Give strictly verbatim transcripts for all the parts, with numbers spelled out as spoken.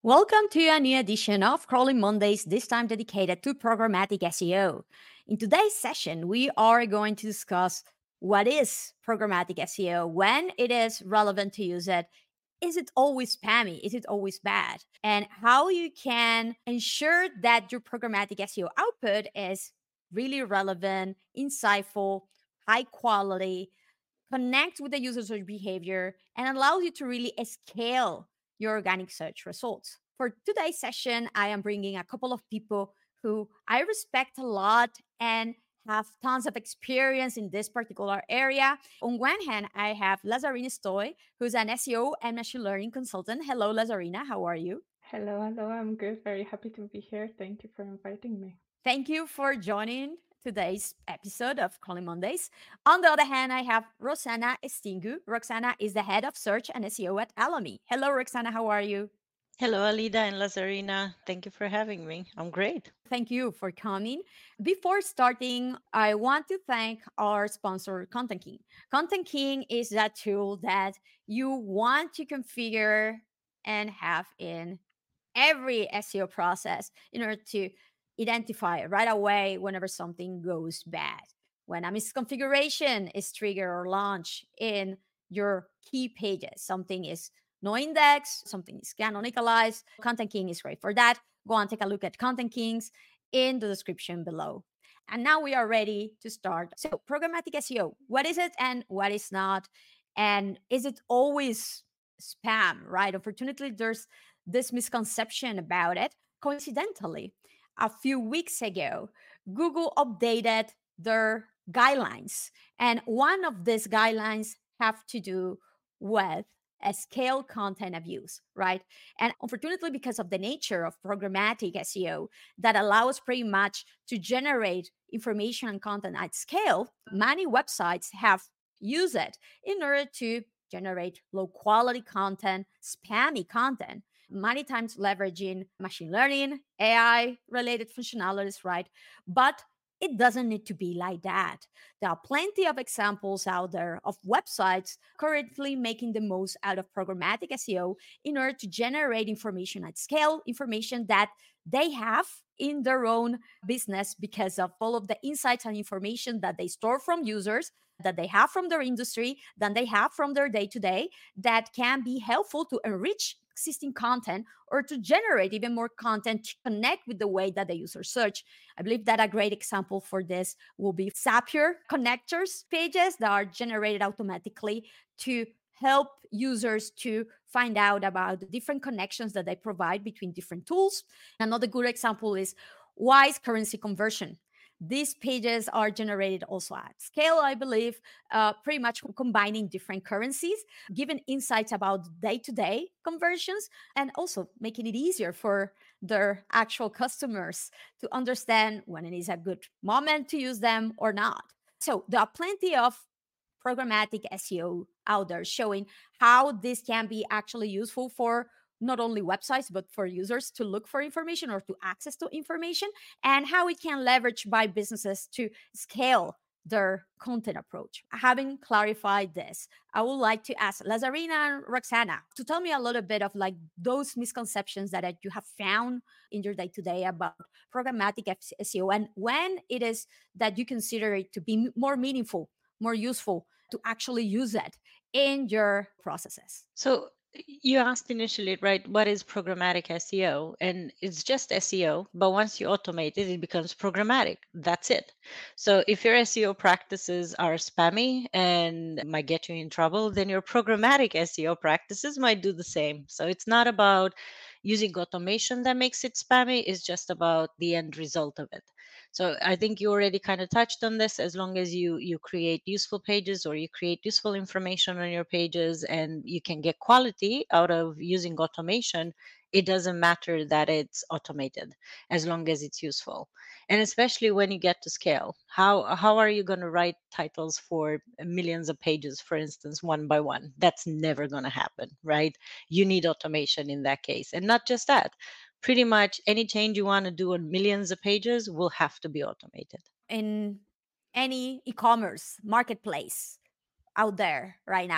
Welcome to a new edition of Crawling Mondays, this time dedicated to programmatic S E O. In today's session, we are going to discuss what is programmatic S E O, when it is relevant to use it, is it always spammy, is it always bad, and how you can ensure that your programmatic S E O output is really relevant, insightful, high quality, connect with the user search behavior, and allows you to really scale your organic search results. For today's session, I am bringing a couple of people who I respect a lot and have tons of experience in this particular area. On one hand, I have Lazarina Stoy, who's an S E O and machine learning consultant. Hello, Lazarina. How are you? Hello, hello. I'm good. Very happy to be here. Thank you for inviting me. Thank you for joining today's episode of Calling Mondays. On the other hand, I have Roxana Estingu. Roxana is the head of search and S E O at Alamy. Hello, Roxana. How are you? Hello, Alida and Lazarina. Thank you for having me. I'm great. Thank you for coming. Before starting, I want to thank our sponsor, Content King. Content King is that tool that you want to configure and have in every S E O process in order to identify right away whenever something goes bad. When a misconfiguration is triggered or launched in your key pages, something is no index, something is canonicalized. Content King is great for that. Go and take a look at Content Kings in the description below. And now we are ready to start. So, programmatic S E O, what is it and what is not? And is it always spam, right? Unfortunately, there's this misconception about it. Coincidentally, a few weeks ago, Google updated their guidelines, and one of these guidelines have to do with a scale content abuse, right? And unfortunately, because of the nature of programmatic S E O that allows pretty much to generate information and content at scale, many websites have used it in order to generate low quality content, spammy content, many times leveraging machine learning, A I related functionalities, right? But it doesn't need to be like that. There are plenty of examples out there of websites currently making the most out of programmatic S E O in order to generate information at scale, information that they have in their own business because of all of the insights and information that they store from users, that they have from their industry, that they have from their day to day, that can be helpful to enrich existing content or to generate even more content to connect with the way that the user search. I believe that a great example for this will be Zapier connectors pages that are generated automatically to help users to find out about the different connections that they provide between different tools. Another good example is Wise currency conversion. These pages are generated also at scale, I believe, uh, pretty much combining different currencies, giving insights about day to day conversions, and also making it easier for their actual customers to understand when it is a good moment to use them or not. So there are plenty of programmatic S E O out there showing how this can be actually useful for not only websites but for users to look for information or to access to information, and how it can leverage by businesses to scale their content approach. Having clarified this, I would like to ask Lazarina and Roxana to tell me a little bit of like those misconceptions that you have found in your day to day about programmatic S E O, and when it is that you consider it to be more meaningful, more useful to actually use it in your processes. So, you asked initially, right, what is programmatic S E O? And it's just S E O, but once you automate it, it becomes programmatic. That's it. So, if your S E O practices are spammy and might get you in trouble, then your programmatic S E O practices might do the same. So, it's not about using automation that makes it spammy, it's just about the end result of it. So I think you already kind of touched on this. As long as you you create useful pages or you create useful information on your pages and you can get quality out of using automation, it doesn't matter that it's automated as long as it's useful. And especially when you get to scale, how how are you going to write titles for millions of pages, for instance, one by one? That's never going to happen, right? You need automation in that case. And not just that, pretty much any change you want to do on millions of pages will have to be automated. In any e-commerce marketplace out there right now,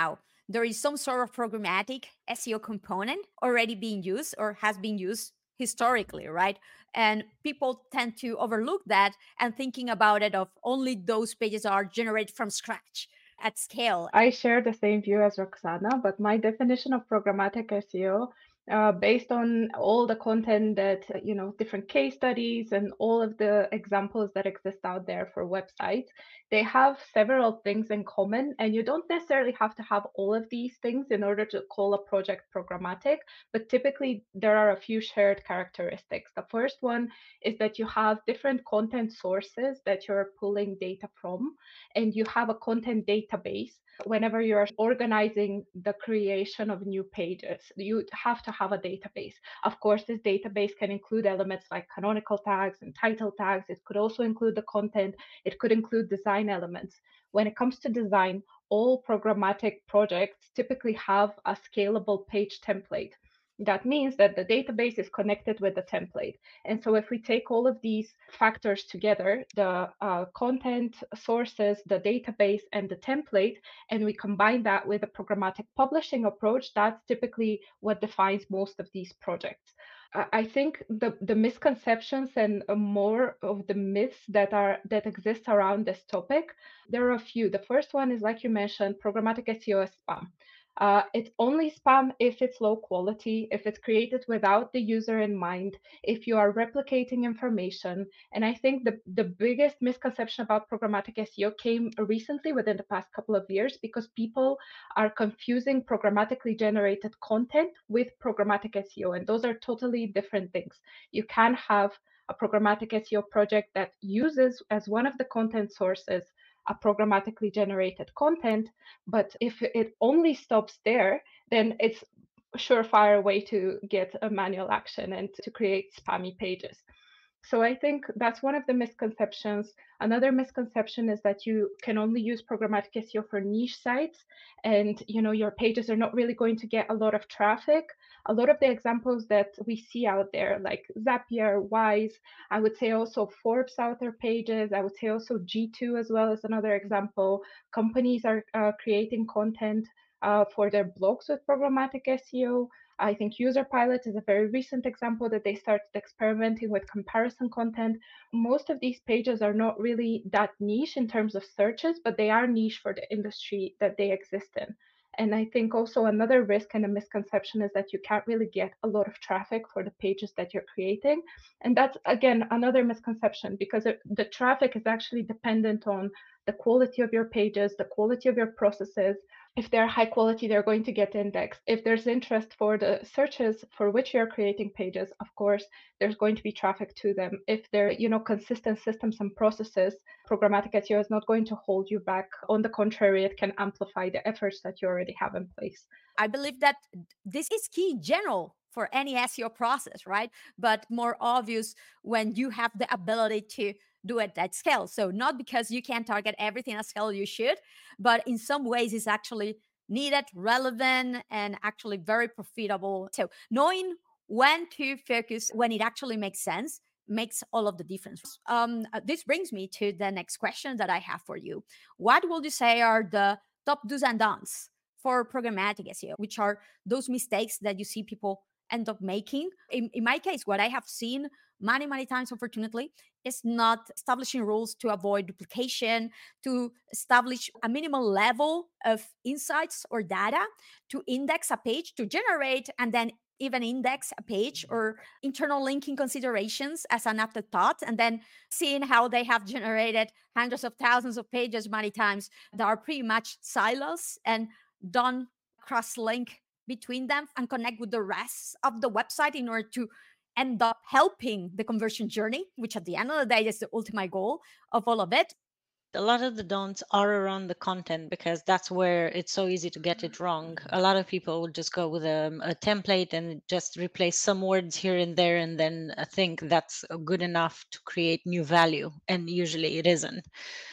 there is some sort of programmatic S E O component already being used or has been used historically, right? And people tend to overlook that and thinking about it of only those pages are generated from scratch at scale. I share the same view as Roxana, but my definition of programmatic S E O, uh, based on all the content that, uh, you know, different case studies and all of the examples that exist out there for websites, they have several things in common. And you don't necessarily have to have all of these things in order to call a project programmatic, but typically there are a few shared characteristics. The first one is that you have different content sources that you're pulling data from, and you have a content database. Whenever you're organizing the creation of new pages, you have to have a database. Of course, this database can include elements like canonical tags and title tags. It could also include the content. It could include design elements. When it comes to design, all programmatic projects typically have a scalable page template. That means that the database is connected with the template. And so if we take all of these factors together, the uh, content sources, the database, and the template, and we combine that with a programmatic publishing approach, that's typically what defines most of these projects. I think the, the misconceptions and uh, more of the myths that are that exist around this topic, there are a few. The first one is, like you mentioned, programmatic S E O is spam. Uh, it's only spam if it's low quality, if it's created without the user in mind, if you are replicating information. And I think the, the biggest misconception about programmatic S E O came recently within the past couple of years because people are confusing programmatically generated content with programmatic S E O. And those are totally different things. You can have a programmatic S E O project that uses as one of the content sources a programmatically generated content, but if it only stops there, then it's a surefire way to get a manual action and to create spammy pages. So I think that's one of the misconceptions. Another misconception is that you can only use programmatic S E O for niche sites, and you know your pages are not really going to get a lot of traffic. A lot of the examples that we see out there, like Zapier, Wise, I would say also Forbes author pages. I would say also G two as well as another example. Companies are uh, creating content uh, for their blogs with programmatic S E O. I think UserPilot is a very recent example that they started experimenting with comparison content. Most of these pages are not really that niche in terms of searches, but they are niche for the industry that they exist in. And I think also another risk and a misconception is that you can't really get a lot of traffic for the pages that you're creating. And that's, again, another misconception because it, the traffic is actually dependent on the quality of your pages, the quality of your processes. If they're high quality, they're going to get indexed. If there's interest for the searches for which you're creating pages, of course, there's going to be traffic to them. If they're, you know, consistent systems and processes, programmatic S E O is not going to hold you back. On the contrary, it can amplify the efforts that you already have in place. I believe that this is key in general for any S E O process, right? But more obvious when you have the ability to do it at scale. So not because you can target everything at scale you should, but in some ways it's actually needed, relevant, and actually very profitable. So knowing when to focus, when it actually makes sense, makes all of the difference. Um, uh, this brings me to the next question that I have for you. What would you say are the top do's and don'ts for programmatic S E O, which are those mistakes that you see people end up making? In, in my case, what I have seen many, many times, unfortunately, is not establishing rules to avoid duplication, to establish a minimal level of insights or data to index a page, to generate and then even index a page, or internal linking considerations as an afterthought, and then seeing how they have generated hundreds of thousands of pages many times that are pretty much silos and don't cross link between them and connect with the rest of the website in order to end up helping the conversion journey, which at the end of the day is the ultimate goal of all of it. A lot of the don'ts are around the content because that's where it's so easy to get it wrong. A lot of people will just go with a, a template and just replace some words here and there and then think that's good enough to create new value. And usually it isn't.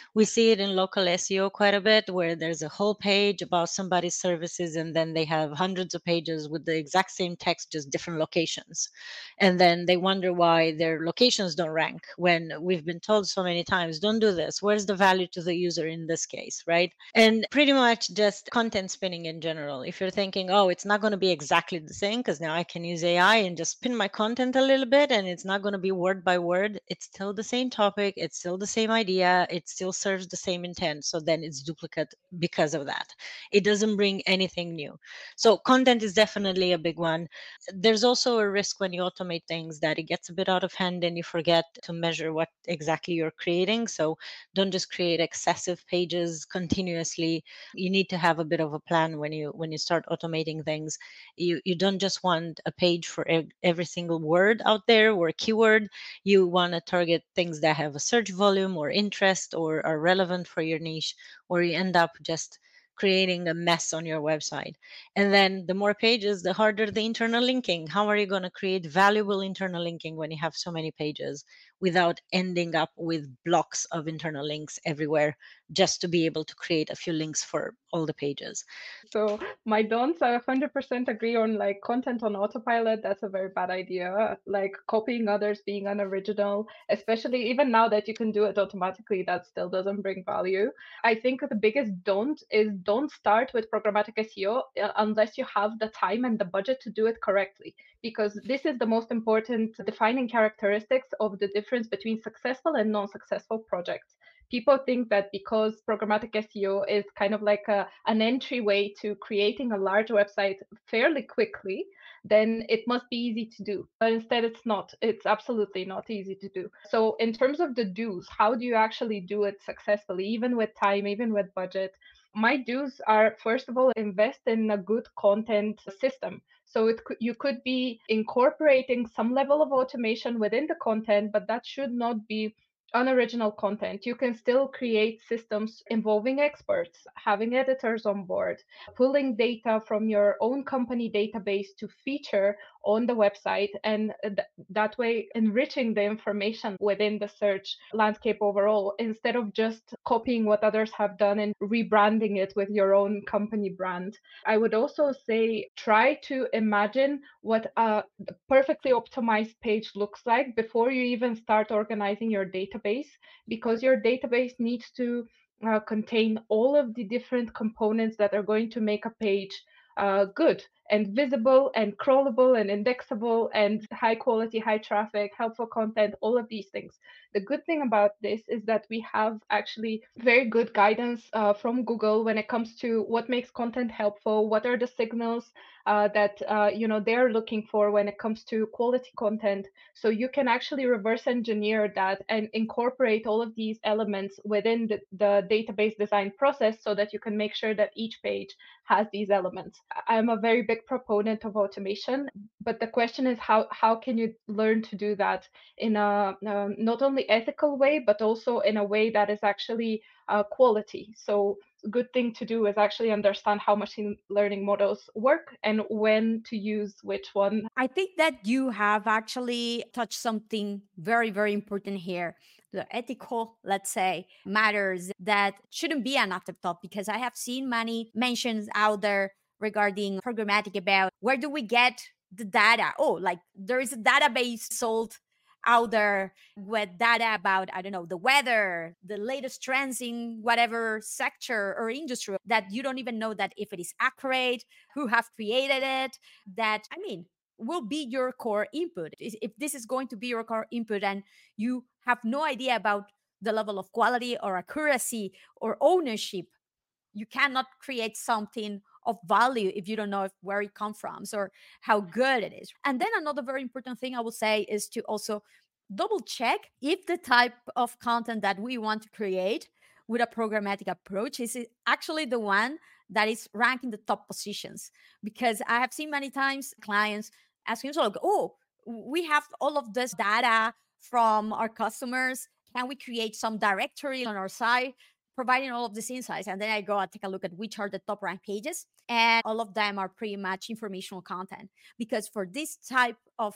We see it in local S E O quite a bit, where there's a whole page about somebody's services, and then they have hundreds of pages with the exact same text, just different locations. And then they wonder why their locations don't rank when we've been told so many times, don't do this. Where's the value to the user in this case, right? And pretty much just content spinning in general. If you're thinking, oh, it's not going to be exactly the same because now I can use A I and just spin my content a little bit and it's not going to be word by word, it's still the same topic, it's still the same idea, it still serves the same intent. So then it's duplicate because of that. It doesn't bring anything new. So content is definitely a big one. There's also a risk when you automate things that it gets a bit out of hand and you forget to measure what exactly you're creating. So don't just create excessive pages continuously. You need to have a bit of a plan when you when you start automating things. You you don't just want a page for ev- every single word out there or keyword. You want to target things that have a search volume or interest or are relevant for your niche, or you end up just creating a mess on your website. And then the more pages, the harder the internal linking. How are you going to create valuable internal linking when you have so many pages without ending up with blocks of internal links everywhere just to be able to create a few links for all the pages? So my don'ts, I one hundred percent agree on like content on autopilot. That's a very bad idea. Like copying others, being unoriginal, especially even now that you can do it automatically, that still doesn't bring value. I think the biggest don't is don't start with programmatic S E O uh, unless you have the time and the budget to do it correctly, because this is the most important defining characteristics of the difference between successful and non-successful projects. People think that because programmatic S E O is kind of like a, an entryway to creating a large website fairly quickly, then it must be easy to do. But instead, it's not. It's absolutely not easy to do. So, in terms of the do's, how do you actually do it successfully, even with time, even with budget? My do's are, first of all, invest in a good content system. So it could, you could be incorporating some level of automation within the content, but that should not be unoriginal content. You can still create systems involving experts, having editors on board, pulling data from your own company database to feature on the website, and th- that way enriching the information within the search landscape overall, instead of just copying what others have done and rebranding it with your own company brand. I would also say try to imagine what a perfectly optimized page looks like before you even start organizing your database, because your database needs to uh, contain all of the different components that are going to make a page uh, good and visible and crawlable and indexable and high quality, high traffic, helpful content, all of these things. The good thing about this is that we have actually very good guidance uh, from Google when it comes to what makes content helpful, what are the signals uh, that uh, you know they're looking for when it comes to quality content. So you can actually reverse engineer that and incorporate all of these elements within the, the database design process so that you can make sure that each page has these elements. I'm a very big proponent of automation, but the question is how how can you learn to do that in a um, not only ethical way, but also in a way that is actually uh, quality. So good thing to do is actually understand how machine learning models work and when to use which one. I think that you have actually touched something very, very important here. The ethical, let's say, matters that shouldn't be an afterthought, because I have seen many mentions out there regarding programmatic about where do we get the data? Oh, like there is a database sold out there with data about, I don't know, the weather, the latest trends in whatever sector or industry, that you don't even know that if it is accurate, who have created it, that, I mean, will be your core input. If this is going to be your core input and you have no idea about the level of quality or accuracy or ownership, you cannot create something of value if you don't know if, where it comes from or how good it is. And then another very important thing I will say is to also double check if the type of content that we want to create with a programmatic approach is actually the one that is ranking the top positions. Because I have seen many times clients asking, so like, oh, we have all of this data from our customers. Can we create some directory on our site providing all of these insights? And then I go and take a look at which are the top ranked pages. And all of them are pretty much informational content. Because for this type of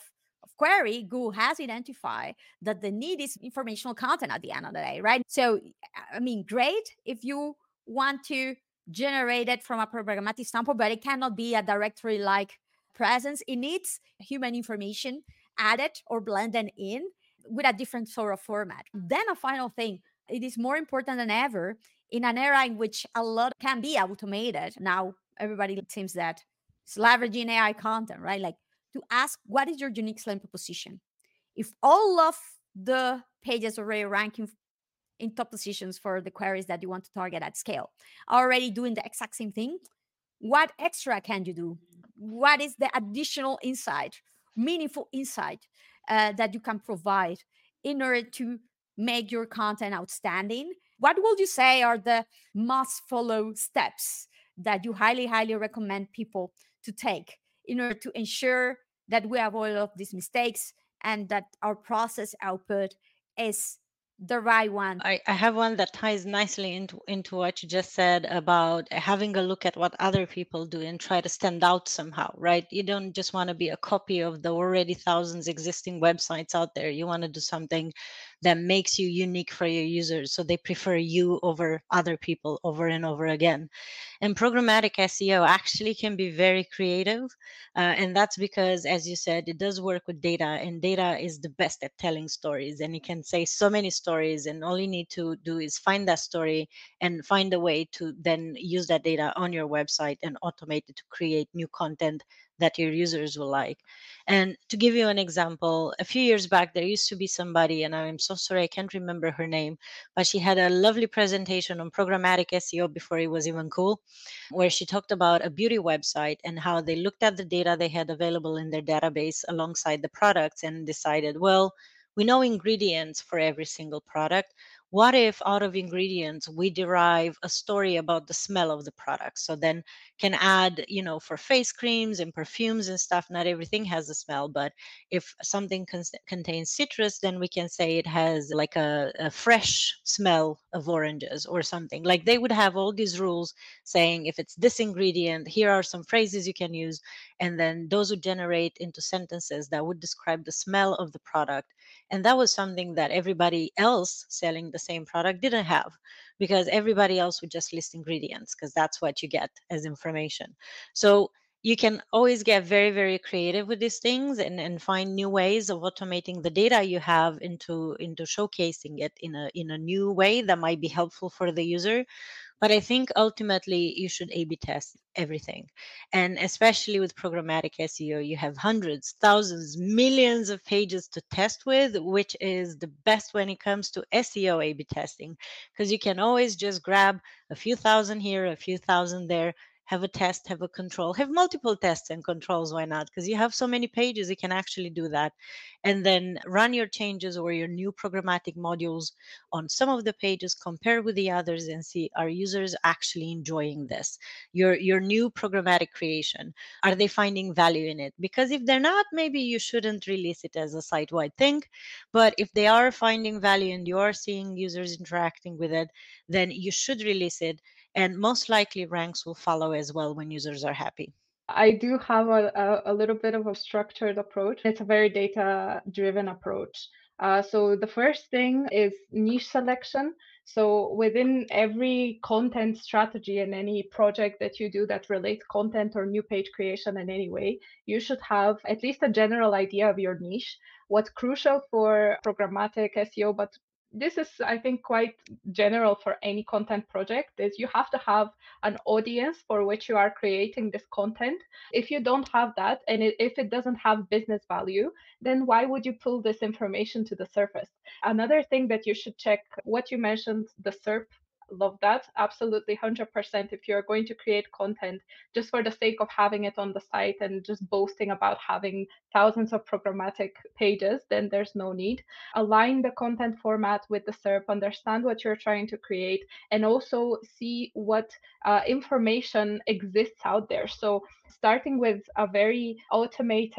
query, Google has identified that the need is informational content at the end of the day, right? So, I mean, great if you want to generate it from a programmatic standpoint, but it cannot be a directory like presence. It needs human information added or blended in with a different sort of format. Then, a final thing, it is more important than ever in an era in which a lot can be automated. Now, everybody seems that it's leveraging A I content, right? Like, to ask, what is your unique selling proposition? If all of the pages already ranking in top positions for the queries that you want to target at scale are already doing the exact same thing, what extra can you do? What is the additional insight, meaningful insight uh, that you can provide in order to make your content outstanding? What would you say are the must follow steps that you highly, highly recommend people to take in order to ensure that we avoid all of these mistakes and that our process output is the right one? I, I have one that ties nicely into into what you just said about having a look at what other people do and try to stand out somehow, right? You don't just want to be a copy of the already thousands existing websites out there. You want to do something that makes you unique for your users, so they prefer you over other people over and over again. And programmatic S E O actually can be very creative. Uh, and that's because, as you said, it does work with data, and data is the best at telling stories. And you can say so many stories, and all you need to do is find that story and find a way to then use that data on your website and automate it to create new content that your users will like. And to give you an example, a few years back, there used to be somebody, and I'm so sorry, I can't remember her name, but she had a lovely presentation on programmatic S E O before it was even cool, where she talked about a beauty website and how they looked at the data they had available in their database alongside the products and decided, well, we know ingredients for every single product. What if out of ingredients we derive a story about the smell of the product? So then can add, you know, for face creams and perfumes and stuff, not everything has a smell, but if something con- contains citrus, then we can say it has like a, a fresh smell of oranges or something. Like they would have all these rules saying if it's this ingredient, here are some phrases you can use, and then those would generate into sentences that would describe the smell of the product. And that was something that everybody else selling the same product didn't have, because everybody else would just list ingredients, because that's what you get as information. So you can always get very, very creative with these things, and, and find new ways of automating the data you have into into showcasing it in a in a new way that might be helpful for the user. But I think ultimately you should A B test everything. And especially with programmatic S E O, you have hundreds, thousands, millions of pages to test with, which is the best when it comes to S E O A B testing, because you can always just grab a few thousand here, a few thousand there, have a test, have a control, have multiple tests and controls. Why not? Because you have so many pages, you can actually do that. And then run your changes or your new programmatic modules on some of the pages, compare with the others, and see, are users actually enjoying this, your your new programmatic creation? Are they finding value in it? Because if they're not, maybe you shouldn't release it as a site-wide thing. But if they are finding value and you are seeing users interacting with it, then you should release it, and most likely ranks will follow as well when users are happy. I do have a, a, a little bit of a structured approach. It's a very data driven approach. Uh, so the first thing is niche selection. So within every content strategy and any project that you do that relates content or new page creation in any way, you should have at least a general idea of your niche. What's crucial for programmatic S E O, but this is, I think, quite general for any content project, is you have to have an audience for which you are creating this content. If you don't have that, and it, if it doesn't have business value, then why would you pull this information to the surface? Another thing that you should check, what you mentioned, the SERP. Love that. Absolutely one hundred percent. If you're going to create content just for the sake of having it on the site and just boasting about having thousands of programmatic pages, then there's no need. Align the content format with the SERP, understand what you're trying to create, and also see what uh, information exists out there. So starting with a very automated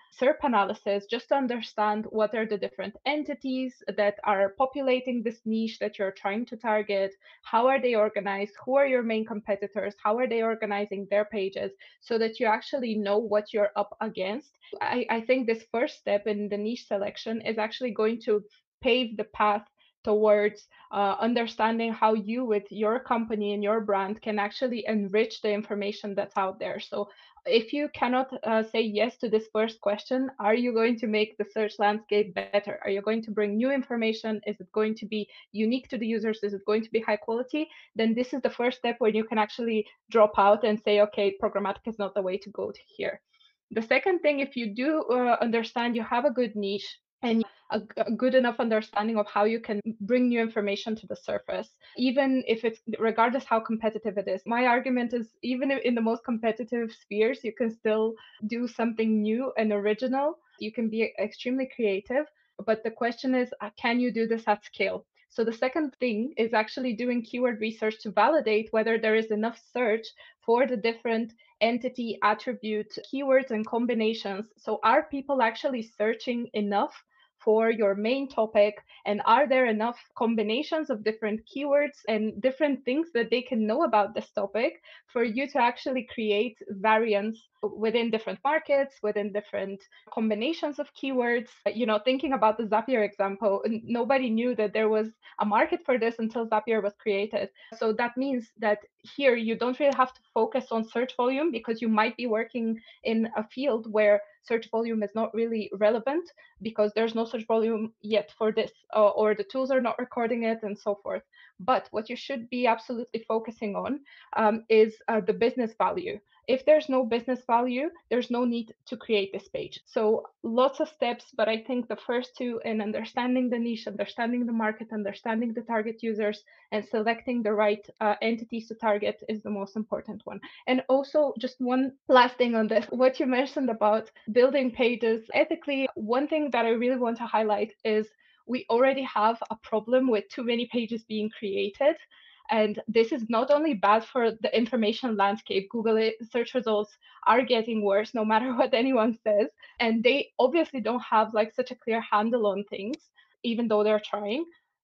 SERP analysis just to understand what are the different entities that are populating this niche that you're trying to target, how are they organized, who are your main competitors, how are they organizing their pages, so that you actually know what you're up against. I, I think this first step in the niche selection is actually going to pave the path towards uh, understanding how you with your company and your brand can actually enrich the information that's out there. So if you cannot uh, say yes to this first question, are you going to make the search landscape better? Are you going to bring new information? Is it going to be unique to the users? Is it going to be high quality? Then this is the first step where you can actually drop out and say, okay, programmatic is not the way to go to here. The second thing, if you do uh, understand you have a good niche and a, a good enough understanding of how you can bring new information to the surface, even if it's regardless how competitive it is. My argument is even in the most competitive spheres, you can still do something new and original. You can be extremely creative, but the question is, uh, can you do this at scale? So the second thing is actually doing keyword research to validate whether there is enough search for the different entity, attribute, keywords, and combinations. So are people actually searching enough for your main topic? And are there enough combinations of different keywords and different things that they can know about this topic for you to actually create variants within different markets, within different combinations of keywords? You know, thinking about the Zapier example, nobody knew that there was a market for this until Zapier was created. So that means that here you don't really have to focus on search volume, because you might be working in a field where search volume is not really relevant because there's no search volume yet for this, uh, or the tools are not recording it and so forth. But what you should be absolutely focusing on um, is uh, the business value. If there's no business value, there's no need to create this page. So lots of steps, but I think the first two in understanding the niche, understanding the market, understanding the target users, and selecting the right uh, entities to target is the most important one. And also, just one last thing on this, what you mentioned about building pages ethically, one thing that I really want to highlight is we already have a problem with too many pages being created. And this is not only bad for the information landscape. Google search results are getting worse no matter what anyone says. And they obviously don't have like such a clear handle on things, even though they're trying.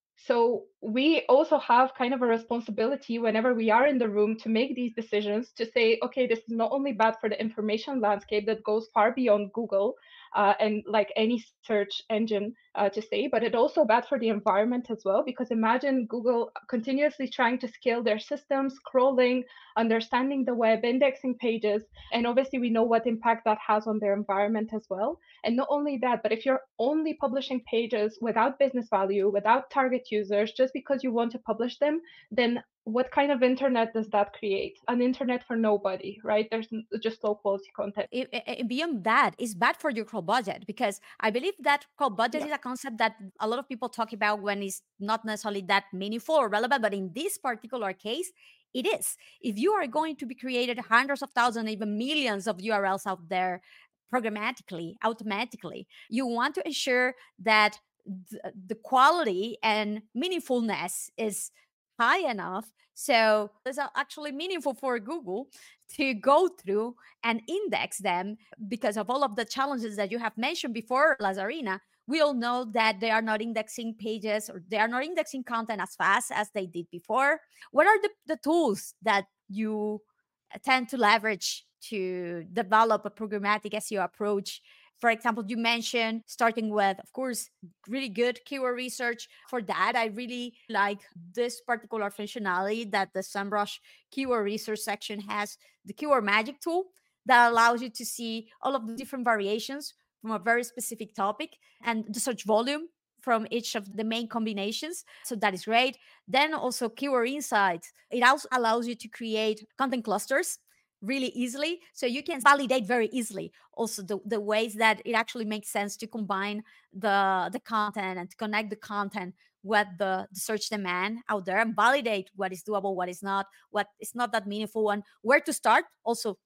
So we also have kind of a responsibility whenever we are in the room to make these decisions to say, okay, this is not only bad for the information landscape that goes far beyond Google uh, and like any search engine uh, to say, but it also bad for the environment as well. Because imagine Google continuously trying to scale their systems, crawling, understanding the web, indexing pages, and obviously we know what impact that has on their environment as well. And not only that, but if you're only publishing pages without business value, without target users, just because you want to publish them, then what kind of internet does that create? An internet for nobody, right? There's just low quality content. It, it, beyond that, it's bad for your crawl budget, because I believe that crawl budget yeah. is a concept that a lot of people talk about when it's not necessarily that meaningful or relevant. But in this particular case, it is. If you are going to be created hundreds of thousands, even millions of U R Ls out there programmatically, automatically, you want to ensure that th- the quality and meaningfulness is high enough, so it's actually meaningful for Google to go through and index them. Because of all of the challenges that you have mentioned before, Lazarina, we all know that they are not indexing pages, or they are not indexing content as fast as they did before. What are the, the tools that you tend to leverage to develop a programmatic S E O approach? For example, you mentioned starting with, of course, really good keyword research. For that, I really like this particular functionality that the SEMrush keyword research section has, the keyword magic tool that allows you to see all of the different variations from a very specific topic and the search volume from each of the main combinations. So that is great. Then also keyword insights. It also allows you to create content clusters really easily, so you can validate very easily also the, the ways that it actually makes sense to combine the the content and to connect the content with the, the search demand out there, and validate what is doable, what is not, what is not that meaningful, and where to start. Also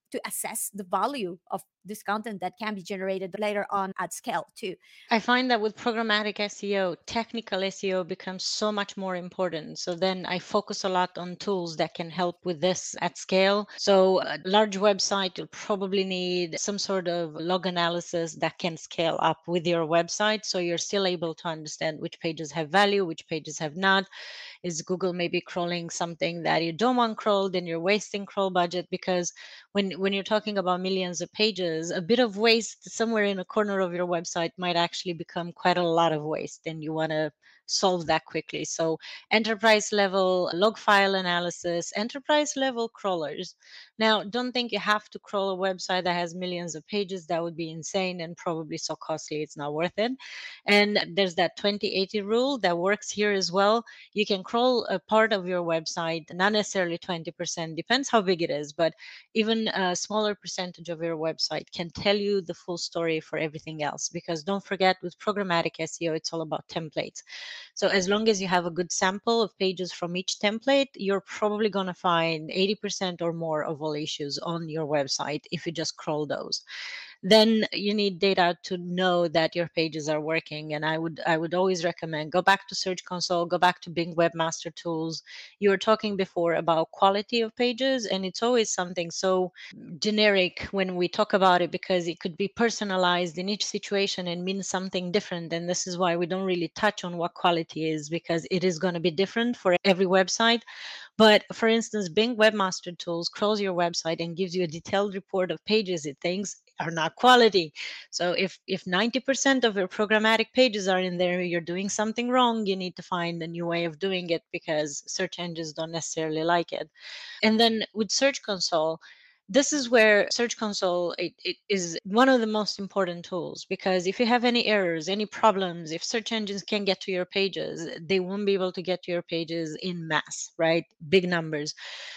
to assess the value of this content that can be generated later on at scale too. I find that with programmatic S E O, technical S E O becomes so much more important. So then I focus a lot on tools that can help with this at scale. So a large website, you'll probably need some sort of log analysis that can scale up with your website. So you're still able to understand which pages have value, which pages have not. Is Google maybe crawling something that you don't want crawled, and you're wasting crawl budget? Because when when you're talking about millions of pages, a bit of waste somewhere in a corner of your website might actually become quite a lot of waste, and you want to solve that quickly. So enterprise level log file analysis, enterprise level crawlers. Now, don't think you have to crawl a website that has millions of pages. That would be insane and probably so costly it's not worth it. And there's that twenty eighty rule that works here as well. You can crawl a part of your website, not necessarily twenty percent, depends how big it is, but even a smaller percentage of your website can tell you the full story for everything else. Because don't forget, with programmatic S E O, it's all about templates. So as long as you have a good sample of pages from each template, you're probably going to find eighty percent or more of all issues on your website if you just crawl those. Then you need data to know that your pages are working. And i would i would always recommend go back to Search Console, go back to Bing Webmaster Tools. You were talking before about quality of pages, and it's always something so generic when we talk about it, because it could be personalized in each situation and mean something different. And this is why we don't really touch on what quality is, because it is going to be different for every website. But for instance, Bing Webmaster Tools crawls your website and gives you a detailed report of pages it thinks are not quality. So if if ninety percent of your programmatic pages are in there, you're doing something wrong. You need to find a new way of doing it, because search engines don't necessarily like it. And then with Search Console, this is where Search Console it, it is one of the most important tools, because if you have any errors, any problems, if search engines can get to your pages, they won't be able to get to your pages in mass, right? Big numbers.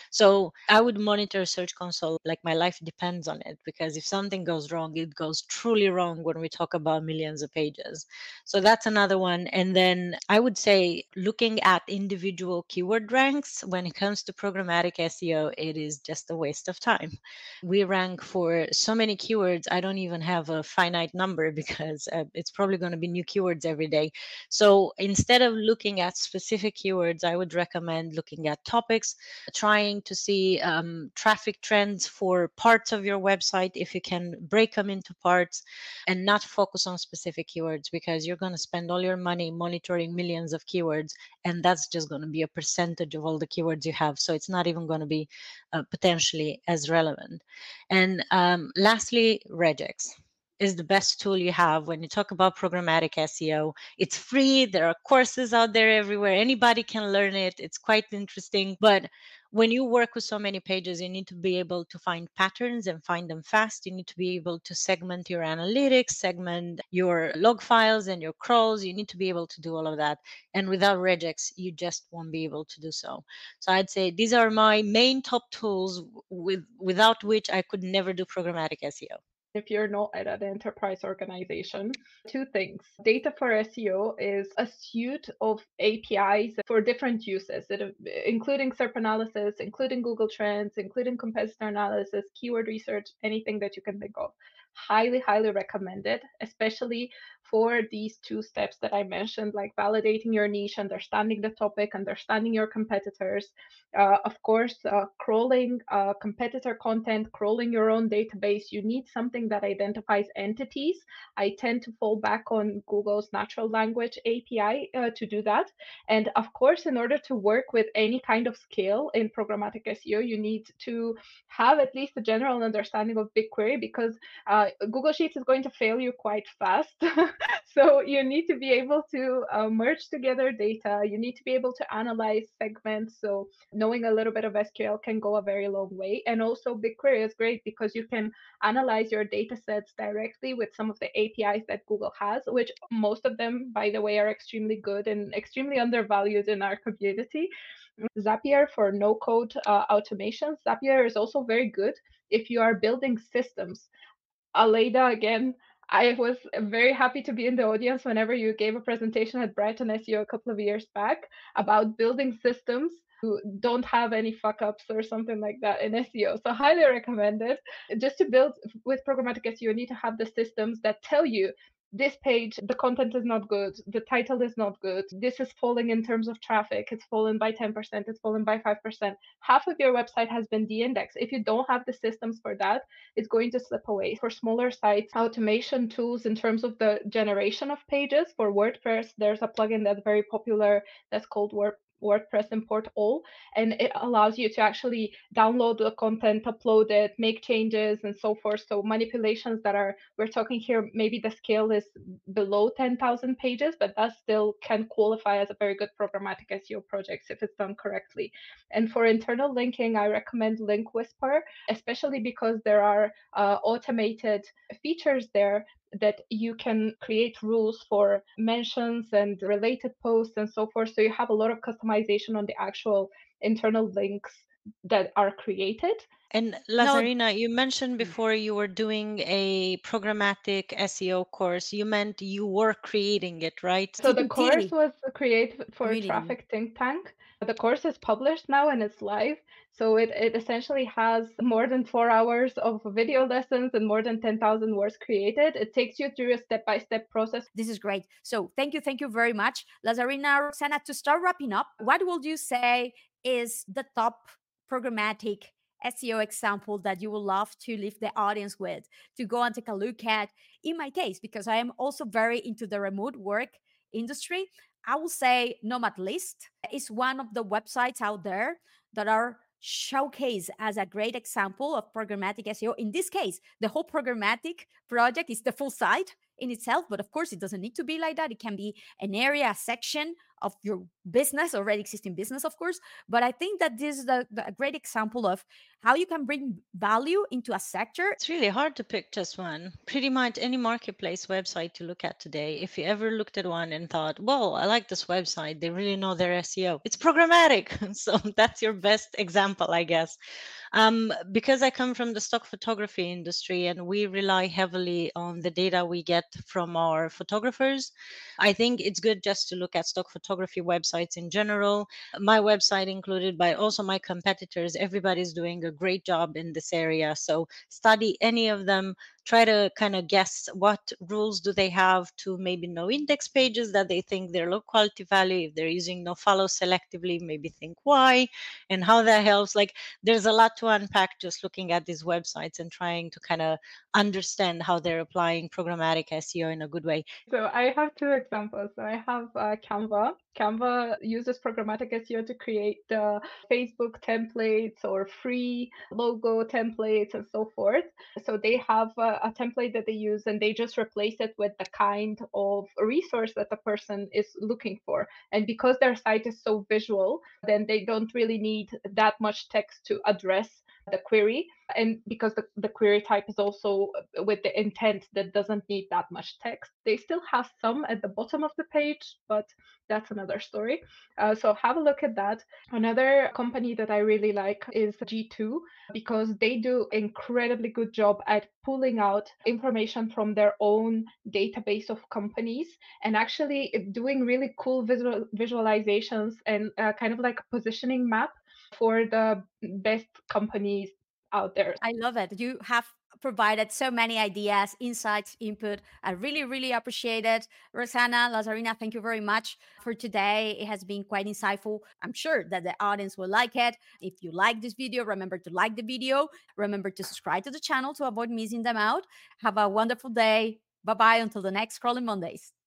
So I would monitor Search Console like my life depends on it, because if something goes wrong, it goes truly wrong when we talk about millions of pages. So that's another one. And then I would say looking at individual keyword ranks when it comes to programmatic S E O, it is just a waste of time. We rank for so many keywords. I don't even have a finite number because uh, it's probably going to be new keywords every day. So instead of looking at specific keywords, I would recommend looking at topics, trying to see um, traffic trends for parts of your website, if you can break them into parts and not focus on specific keywords, because you're going to spend all your money monitoring millions of keywords, and that's just going to be a percentage of all the keywords you have. So it's not even going to be uh, potentially as relevant. And um, lastly, regex is the best tool you have when you talk about programmatic S E O. It's free. There are courses out there everywhere. Anybody can learn it. It's quite interesting. But when you work with so many pages, you need to be able to find patterns and find them fast. You need to be able to segment your analytics, segment your log files and your crawls. You need to be able to do all of that. And without regex, you just won't be able to do so. So I'd say these are my main top tools with without which I could never do programmatic S E O. If you're not at an enterprise organization, two things. Data for S E O is a suite of A P Is for different uses, including SERP analysis, including Google Trends, including competitor analysis, keyword research, anything that you can think of. Highly, highly recommended, especially for these two steps that I mentioned, like validating your niche, understanding the topic, understanding your competitors. Uh, of course, uh, crawling uh, competitor content, crawling your own database. You need something that identifies entities. I tend to fall back on Google's natural language A P I uh, to do that. And of course, in order to work with any kind of scale in programmatic S E O, you need to have at least a general understanding of BigQuery, because uh, Google Sheets is going to fail you quite fast. So you need to be able to uh, merge together data. You need to be able to analyze segments. So knowing a little bit of S Q L can go a very long way. And also BigQuery is great because you can analyze your data sets directly with some of the A P Is that Google has, which most of them, by the way, are extremely good and extremely undervalued in our community. Zapier for no code uh, automation. Zapier is also very good if you are building systems. Aleida, again, I was very happy to be in the audience whenever you gave a presentation at Brighton S E O a couple of years back about building systems. you don't have any fuck ups or something like that in S E O. So highly recommend it. Just to build with programmatic S E O, you need to have the systems that tell you this page, the content is not good, the title is not good, this is falling in terms of traffic, it's fallen by ten percent, it's fallen by five percent. Half of your website has been de-indexed. If you don't have the systems for that, it's going to slip away. For smaller sites, automation tools in terms of the generation of pages, for WordPress, there's a plugin that's very popular that's called Word WordPress import all, and it allows you to actually download the content, upload it, make changes, and so forth. So manipulations that are, we're talking here, maybe the scale is below ten thousand pages, but that still can qualify as a very good programmatic S E O project if it's done correctly. And for internal linking, I recommend Link Whisper, especially because there are uh, automated features there that you can create rules for mentions and related posts and so forth. So you have a lot of customization on the actual internal links that are created. And No, Lazarina, you mentioned mm, before you were doing a programmatic S E O course. You meant you were creating it, right? So the T- course Tilly, was created for really didn't. Traffic Think Tank. The course is published now and it's live. So it, it essentially has more than four hours of video lessons and more than ten thousand words created. It takes you through a step-by-step process. This is great. So thank you, thank you very much, Lazarina, Roxana. To start wrapping up, what would you say is the top programmatic S E O example that you would love to leave the audience with to go and take a look at? In my case, because I am also very into the remote work industry, I will say Nomad List is one of the websites out there that are showcased as a great example of programmatic S E O. In this case, the whole programmatic project is the full site in itself, but of course, it doesn't need to be like that. It can be an area, a section of your business, already existing business, of course. But I think that this is a, a great example of how you can bring value into a sector. It's really hard to pick just one. Pretty much any marketplace website you look at today, if you ever looked at one and thought, whoa, I like this website, they really know their S E O, it's programmatic. So that's your best example, I guess. Um, because I come from the stock photography industry and we rely heavily on the data we get from our photographers, I think it's good just to look at stock photography websites in general. My website included, by also my competitors, everybody's doing a great job in this area. So study any of them, try to kind of guess what rules do they have to maybe no index pages that they think they're low quality value. If they're using no follow selectively, maybe think why and how that helps. Like there's a lot to unpack just looking at these websites and trying to kind of understand how they're applying programmatic S E O in a good way. So I have two examples. So I have uh, Canva. Canva uses programmatic S E O to create the Facebook templates or free logo templates and so forth. So they have a, a template that they use and they just replace it with the kind of resource that the person is looking for. And because their site is so visual, then they don't really need that much text to address the query. And because the, the query type is also with the intent that doesn't need that much text, they still have some at the bottom of the page, but that's another story. Uh, so have a look at that. Another company that I really like is G two, because they do incredibly good job at pulling out information from their own database of companies and actually doing really cool visual visualizations and uh, kind of like a positioning map for the best companies out there. I love it. You have provided so many ideas, insights, input. I really, really appreciate it. Roxana, Lazarina, thank you very much for today. It has been quite insightful. I'm sure that the audience will like it. If you like this video, remember to like the video. Remember to subscribe to the channel to avoid missing them out. Have a wonderful day. Bye-bye until the next Scrolling Mondays.